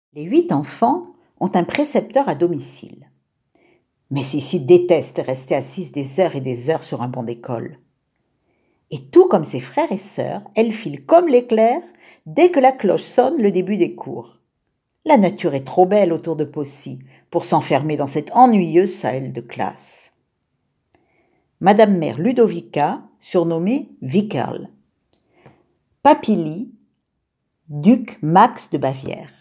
Les 8 enfants ont un précepteur à domicile. Mais Sissi déteste rester assise des heures et des heures sur un banc d'école. Et tout comme ses frères et sœurs, elle file comme l'éclair dès que la cloche sonne le début des cours. La nature est trop belle autour de Possi pour s'enfermer dans cette ennuyeuse salle de classe. Madame mère Ludovica, surnommée Vikerl. Papilly, duc Max de Bavière.